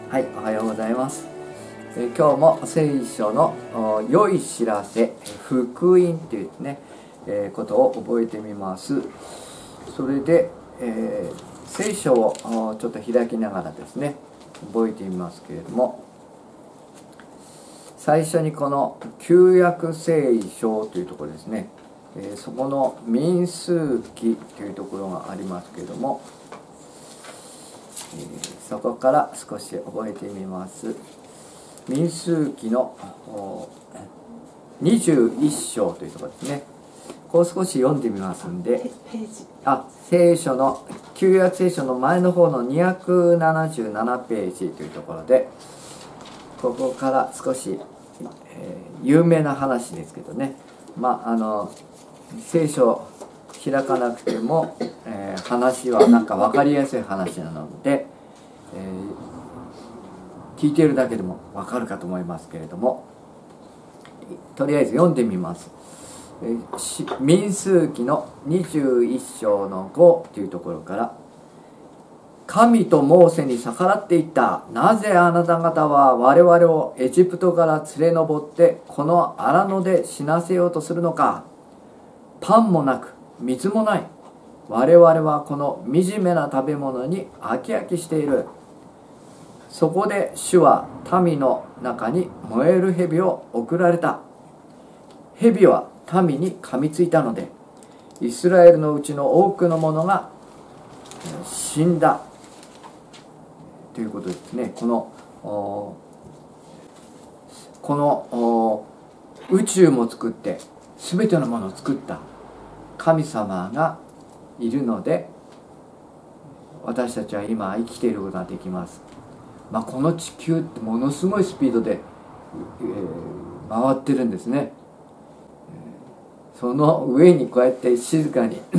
はい、おはようございます。今日も聖書の良い知らせ、福音というね、ことを覚えてみます。それで、聖書をちょっと開きながらですね、覚えてみますけれども、最初にこの旧約聖書というところですね、そこの民数記というところがありますけれども、そこから少し覚えてみます。民数記の21章というところですね。こう少し読んでみますんで、聖書の旧約聖書の前の方の277ページというところで、ここから少し、有名な話ですけどね、聖書開かなくても、話はなんか分かりやすい話なので、聞いているだけでも分かるかと思いますけれども、とりあえず読んでみます。民数記の21章の5というところから、神とモーセに逆らっていった。なぜあなた方は我々をエジプトから連れ上ってこの荒野で死なせようとするのか。パンもなく水もない。我々はこの惨めな食べ物に飽き飽きしている。そこで主は民の中に燃える蛇を送られた。蛇は民に噛みついたので、イスラエルのうちの多くの者が死んだということですね。この宇宙も作って全てのものを作った神様がいるので、私たちは今生きていることができます。この地球ってものすごいスピードで、回ってるんですね。その上にこうやって静かに、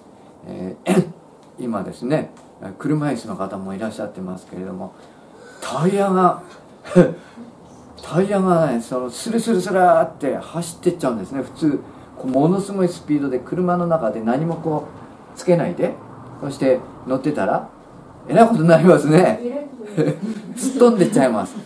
今ですね、車椅子の方もいらっしゃってますけれども、タイヤがね、スルスルスラーって走ってっちゃうんですね。普通ものすごいスピードで車の中で何もこうつけないで、そして乗ってたらえらいことになりますね。突っ飛んでっちゃいます。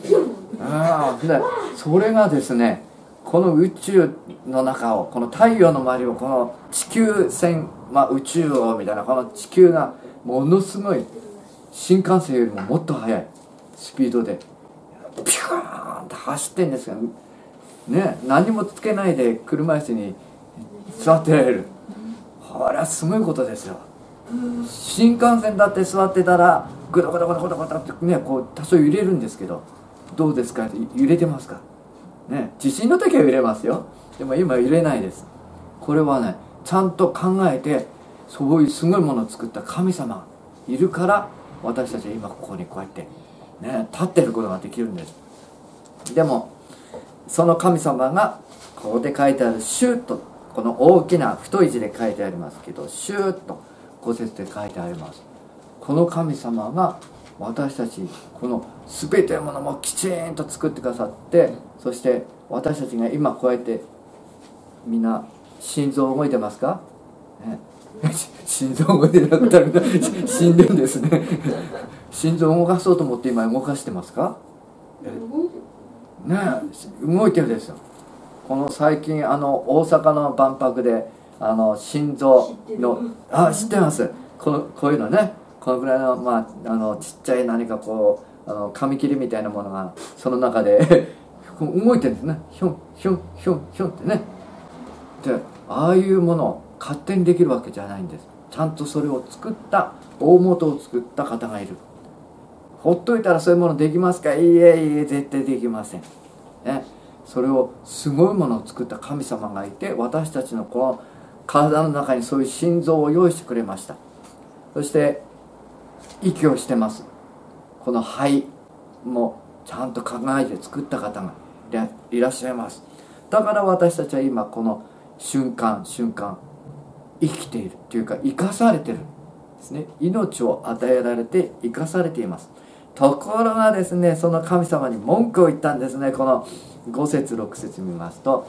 それがですね、この宇宙の中を、この太陽の周りを、この地球船、宇宙をみたいな、この地球がものすごい新幹線よりももっと速いスピードでピューンって走ってんですよね。何もつけないで車椅子に座ってられる。これはすごいことですよ。新幹線だって座ってたらグタグタグタグタグタってね、こう多少揺れるんですけど、どうですか？揺れてますかね。地震の時は揺れますよ。でも今揺れないです。これはね、ちゃんと考えて、そういうすごいものを作った神様がいるから、私たちは今ここにこうやってね、立ってることができるんです。でもその神様がここで書いてあるシューと、この大きな太い字で書いてありますけど、シューと5節で書いてあります。この神様が私たち、この全てのものもきちんと作ってくださって、そして私たちが今こうやって、みんな心臓動いてますか、ね、心臓動いてなかったらみんな死んでるんですね。心臓を動かそうと思って今動かしてますかね。動いてるですよ。この最近大阪の万博で心臓の知ってます。こういうのね、このぐらいのちっちゃい何かこう紙切りみたいなものがその中で動いてるんですね。ひょんひょんひょんひょんってね。で、ああいうものを勝手にできるわけじゃないんです。ちゃんとそれを作った、大元を作った方がいる。ほっといたらそういうものできますか？いいえ絶対できません、ね。それをすごいものを作った神様がいて、私たちのこの体の中にそういう心臓を用意してくれました。そして息をしてます。この肺もちゃんと考えて作った方がいらっしゃいます。だから私たちは今この瞬間瞬間生きているというか、生かされてるんですね。命を与えられて生かされています。ところがですね、その神様に文句を言ったんですね。この5節6節見ますと、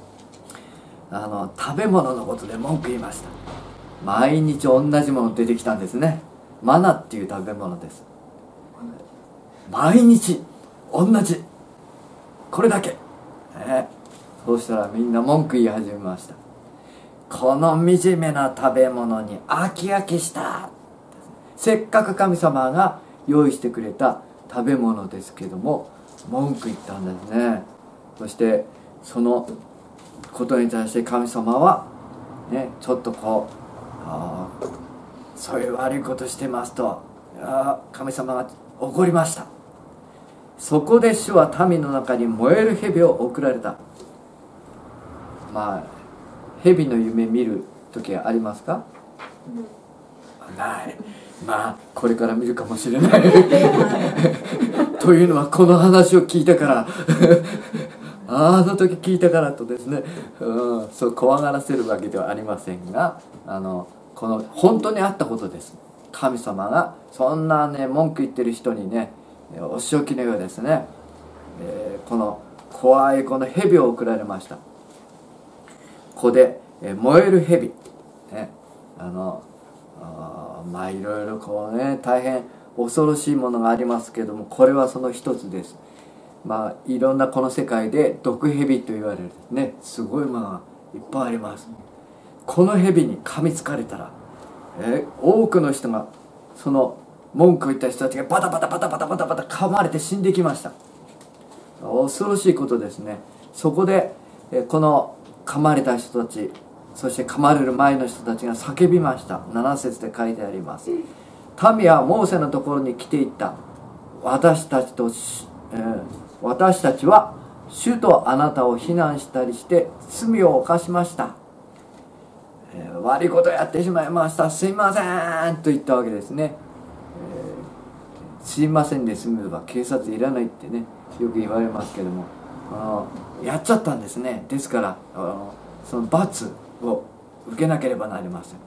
食べ物のことで文句言いました。毎日同じもの出てきたんですね。マナっていう食べ物です。 毎日同じ、これだけ、そうしたらみんな文句言い始めました。この惨めな食べ物に飽き飽きした。せっかく神様が用意してくれた食べ物ですけども文句言ったんですね。そしてそのことに対して神様はね、ちょっとそういう悪いことしてますと神様が怒りました。そこで主は民の中に燃える蛇を送られた。蛇の夢見る時はありますか？ない。これから見るかもしれないというのはこの話を聞いたからあの時聞いたからとですね、そう怖がらせるわけではありませんが、この本当にあったことです。神様がそんなね文句言ってる人にね、お仕置きのようですね、この怖いこの蛇を送られました。ここで、燃える蛇、ね、いろいろ大変恐ろしいものがありますけれども、これはその一つです。いろんなこの世界で毒蛇と言われるね、すごいものがいっぱいあります。この蛇に噛みつかれたら、多くの人がその文句を言った人たちがバタバタバタバタバタバタ噛まれて死んできました。恐ろしいことですね。そこでこの噛まれた人たち、そして噛まれる前の人たちが叫びました。7節で書いてあります。民はモーセのところに来ていった。私たちは主とあなたを非難したりして罪を犯しました、悪いことをやってしまいました、すいませんと言ったわけですね。すいませんで済めば警察いらないってね、よく言われますけども、やっちゃったんですね。ですからその罰を受けなければなりません。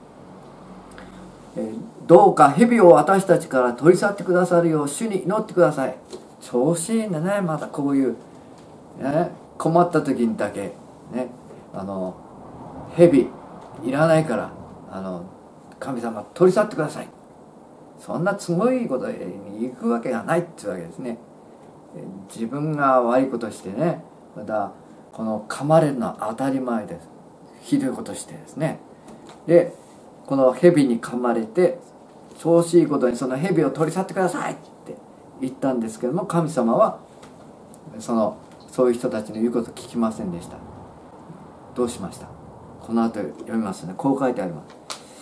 どうか蛇を私たちから取り去ってくださるよう主に祈ってください。調子いいんだね、またこういう、困った時にだけね、蛇いらないから神様取り去ってください。そんなすごいことに行くわけがないっていうわけですね。自分が悪いことしてね、またこの噛まれるのは当たり前です。ひどいことしてですね。でこの蛇に噛まれて調子いいことにその蛇を取り去ってくださいって言ったんですけども、神様はそういう人たちの言うことを聞きませんでした。どうしました？この後読みますね。こう書いてあります。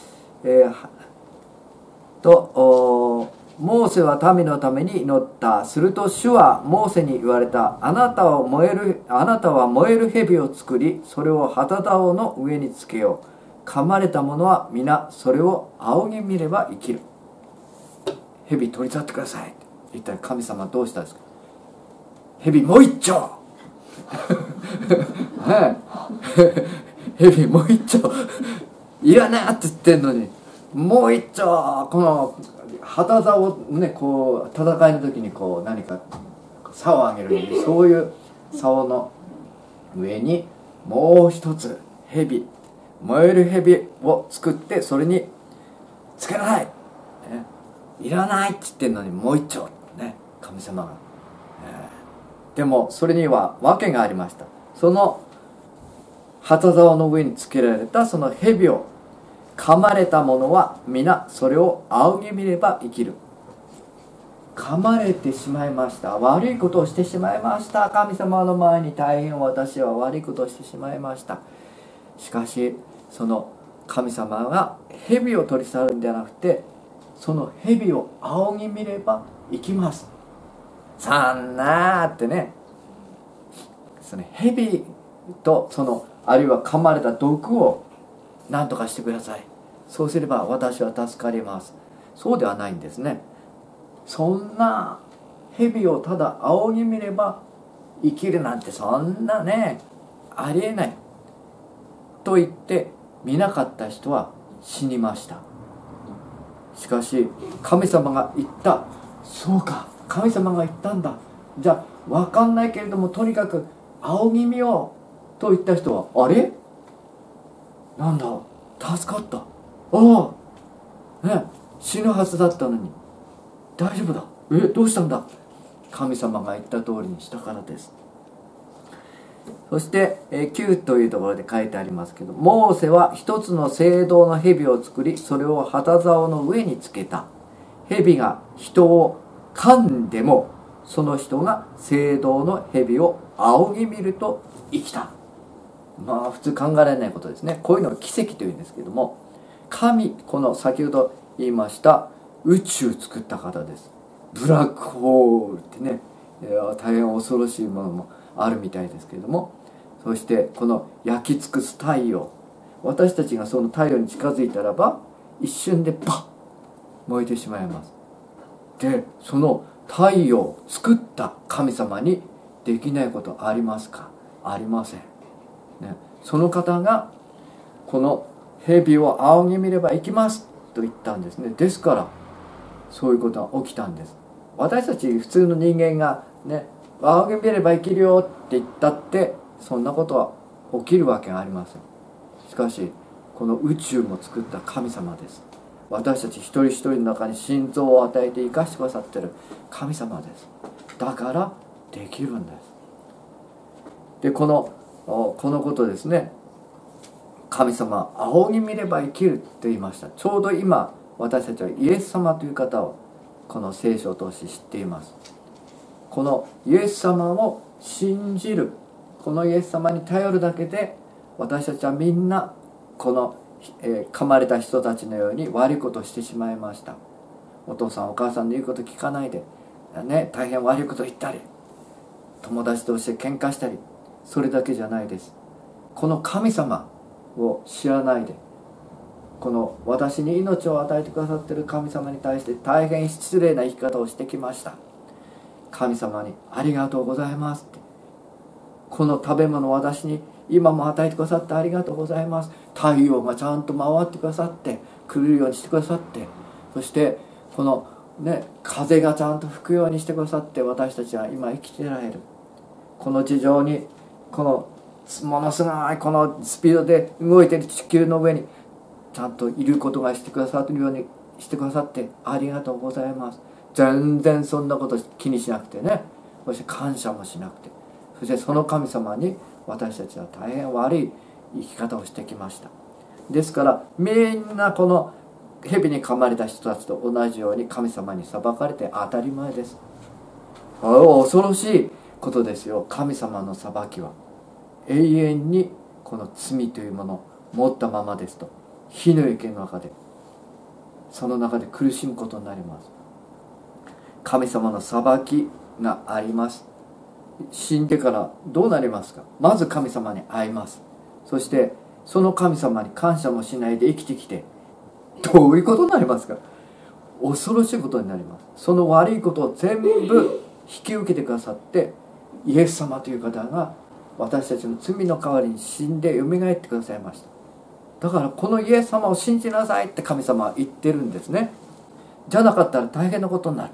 モーセは民のために祈った。すると主はモーセに言われた。あなたは燃える蛇を作り、それを旗竿の上につけよう。噛まれた者は皆それを仰ぎ見れば生きる。蛇取り去ってください。一体神様はどうしたんですか？蛇もう一丁蛇もう一丁いらないって言ってんのに、もう一丁この旗竿をね、こう戦いの時にこう何か竿を上げるのに、そういう竿の上にもう一つ蛇、燃える蛇を作ってそれにつけなさい、いらないって言ってんのにもう一丁ね、神様が、でもそれには訳がありました。その旗竿の上につけられたその蛇を噛まれた者は皆それを仰ぎ見れば生きる。噛まれてしまいました、悪いことをしてしまいました、神様の前に大変私は悪いことをしてしまいました。しかしその神様が蛇を取り去るんじゃなくて、その蛇を仰ぎ見れば生きます。さんなーってね、その蛇とあるいは噛まれた毒を何とかしてください。そうすれば私は助かります。そうではないんですね。そんな蛇をただ仰ぎ見れば生きるなんて、そんなねありえないと言って見なかった人は死にました。しかし神様が言った。そうか、神様が言ったんだ、じゃあ分かんないけれどもとにかく仰ぎ見ようと言った人は、あれなんだ助かった、ああ、死ぬはずだったのに大丈夫だ、どうしたんだ、 神様が言った通りにしたからです。そして9というところで書いてありますけど、モーセは一つの青銅の蛇を作り、それを旗竿の上につけた。蛇が人を噛んでも、その人が青銅の蛇を仰ぎ見ると生きた。まあ普通考えられないことですね。こういうのを奇跡というんですけども、神、この先ほど言いました宇宙作った方です。ブラックホールってね、大変恐ろしいものもあるみたいですけれども、そしてこの焼き尽くす太陽、私たちがその太陽に近づいたらば一瞬でパッ燃えてしまいます。でその太陽を作った神様にできないことありますか？ありません、ね、その方がこの蛇を仰ぎ見れば行きますと言ったんですね。ですからそういうことが起きたんです。私たち普通の人間がね、仰ぎ見れば生きるよって言ったってそんなことは起きるわけがありません。しかしこの宇宙も作った神様です。私たち一人一人の中に心臓を与えて生かしてくださっている神様です。だからできるんです。でこのことですね、神様仰ぎ見れば生きるって言いました。ちょうど今私たちはイエス様という方をこの聖書を通して知っています。このイエス様を信じる、このイエス様に頼るだけで私たちはみんなこの、噛まれた人たちのように悪いことをしてしまいました。お父さんお母さんの言うこと聞かないで、ね、大変悪いことを言ったり、友達として喧嘩したり、それだけじゃないです。この神様を知らないで、この私に命を与えてくださっている神様に対して大変失礼な生き方をしてきました。神様にありがとうございますって、この食べ物を私に今も与えてくださってありがとうございます。太陽がちゃんと回ってくださって来るようにしてくださって、そしてこのね、風がちゃんと吹くようにしてくださって、私たちは今生きてられる。この地上にこのものすごいこのスピードで動いている地球の上にちゃんといることがしてくださるようにしてくださってありがとうございます。全然そんなこと気にしなくてね、そして感謝もしなくて、そしてその神様に私たちは大変悪い生き方をしてきました。ですからみんなこの蛇に噛まれた人たちと同じように神様に裁かれて当たり前です。恐ろしいことですよ。神様の裁きは永遠にこの罪というものを持ったままですと、火の池の中でその中で苦しむことになります。神様の裁きがあります。死んでからどうなりますか？まず神様に会います。そしてその神様に感謝もしないで生きてきてどういうことになりますか？恐ろしいことになります。その悪いことを全部引き受けてくださって、イエス様という方が私たちの罪の代わりに死んでよみがえってくださいました。だからこのイエス様を信じなさいって神様は言ってるんですね。じゃなかったら大変なことになる。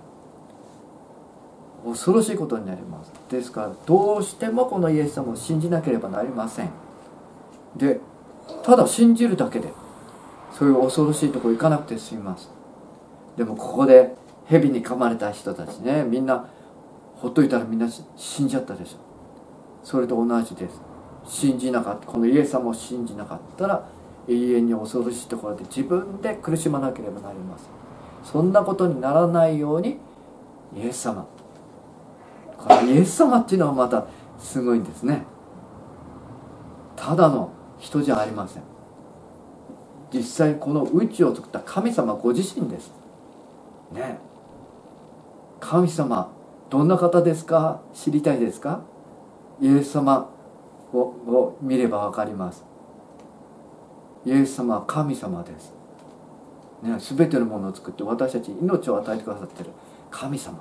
恐ろしいことになります。ですからどうしてもこのイエス様を信じなければなりません。でただ信じるだけでそういう恐ろしいところ行かなくて済みます。でもここで蛇に噛まれた人たちね、みんなほっといたらみんな死んじゃったでしょ。それと同じです。信じなかった、このイエス様を信じなかったら永遠に恐ろしいところで自分で苦しまなければなりません。そんなことにならないようにイエス様、このイエス様っていうのはまたすごいんですね。ただの人じゃありません。実際この宇宙を作った神様ご自身ですね。神様どんな方ですか？知りたいですか？イエス様を見れば分かります。イエス様は神様です、ね、全てのものを作って私たちに命を与えてくださっている神様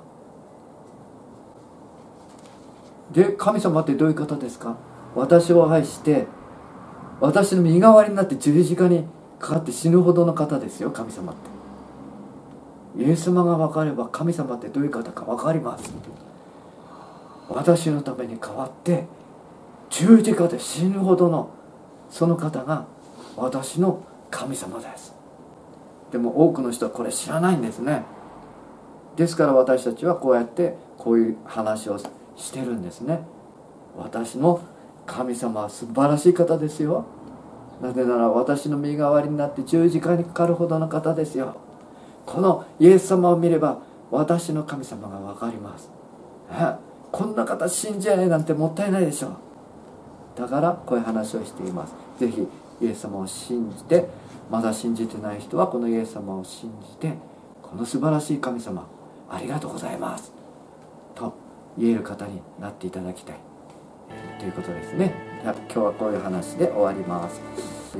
で、神様ってどういう方ですか？私を愛して私の身代わりになって十字架にかかって死ぬほどの方ですよ。神様ってイエス様が分かれば神様ってどういう方か分かります。私のために代わって十字架で死ぬほどのその方が私の神様です。でも多くの人はこれ知らないんですね。 ですから私たちはこうやってこういう話をしてるんですね。私の神様は素晴らしい方ですよ。なぜなら私の身代わりになって十字架にかかるほどの方ですよ。このイエス様を見れば私の神様が分かります。こんな方信じないなんてもったいないでしょう。だからこういう話をしています。ぜひイエス様を信じて、まだ信じてない人はこのイエス様を信じて、この素晴らしい神様ありがとうございますと言える方になっていただきたい、ということですね。今日はこういう話で終わります。